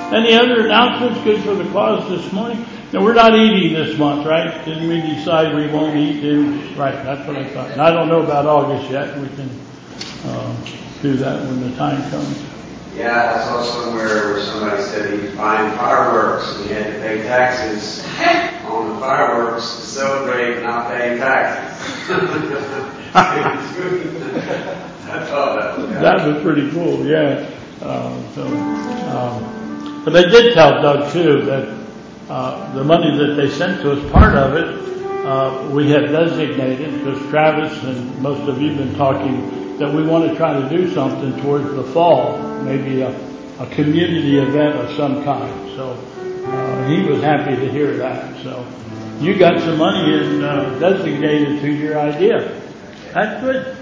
Any other announcements good for the cause this morning? No, we're not eating this month, right? Didn't we decide we won't eat? Right, that's what I thought. And I don't know about August yet. We can do that when the time comes. Yeah, I saw somewhere where somebody said he was buying fireworks and he had to pay taxes on the fireworks to celebrate not paying taxes. I thought that was pretty cool, yeah. But they did tell Doug too that the money that they sent to us, part of it, we have designated, because Travis and most of you have been talking, that we want to try to do something towards the fall, maybe a community event of some kind. So he was happy to hear that. So you got some money designated to your idea. That's good.